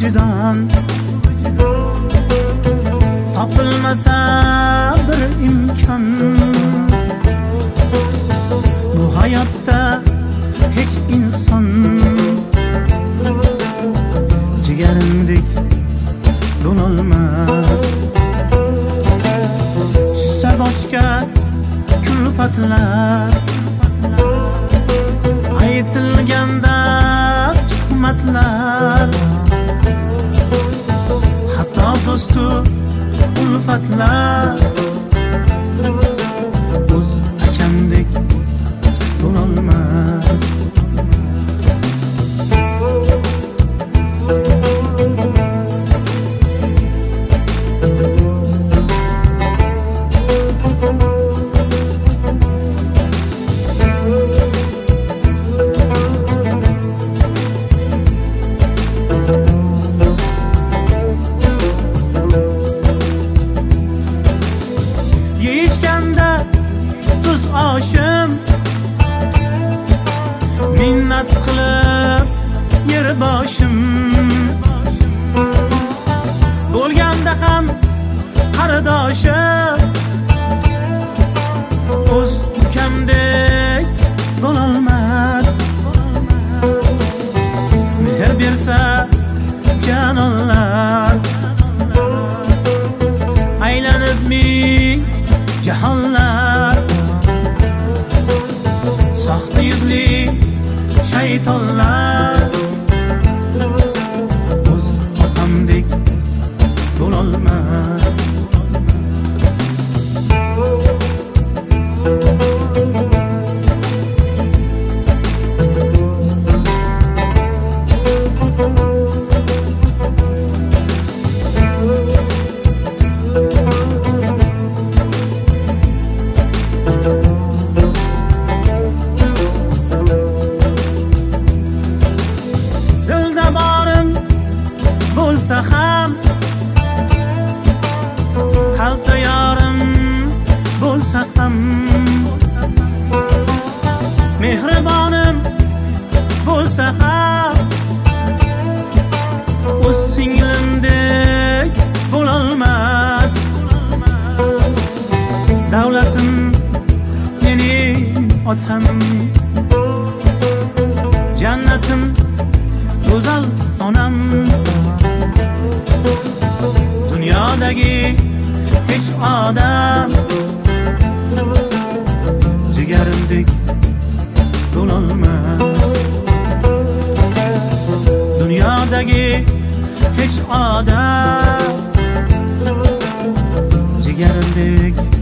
vücudan topilmasa bir imkon, bu hayotda hech inson jigarimdek bo'lolmas. Tushsa boshga kulfatlar, aytilganda tuhmatlar, hatto do'stu ulfatlar o'z akamdek bo'lolmas. Yeyishganda tuz oshim, minnat qilib yer boshim, bo'lganda ham qardoshim, o'z ukamdek bo'lolmas. Mehr bersa janonlar, aylanib ming jahonlar, soxta yuzli shaytonlar o'z otamdek bo'lolmas. Bo'lsa ham qalbda yorim bo'lsa ham, mehribonim bo'lsa ham, o'z singlimdek bo'lolmas. Davlatim mening otam, jannatim go'zal onam, dunyodagi hech odam jigarimdek bo'lolmas. Dunyodagi hech odam jigarimdek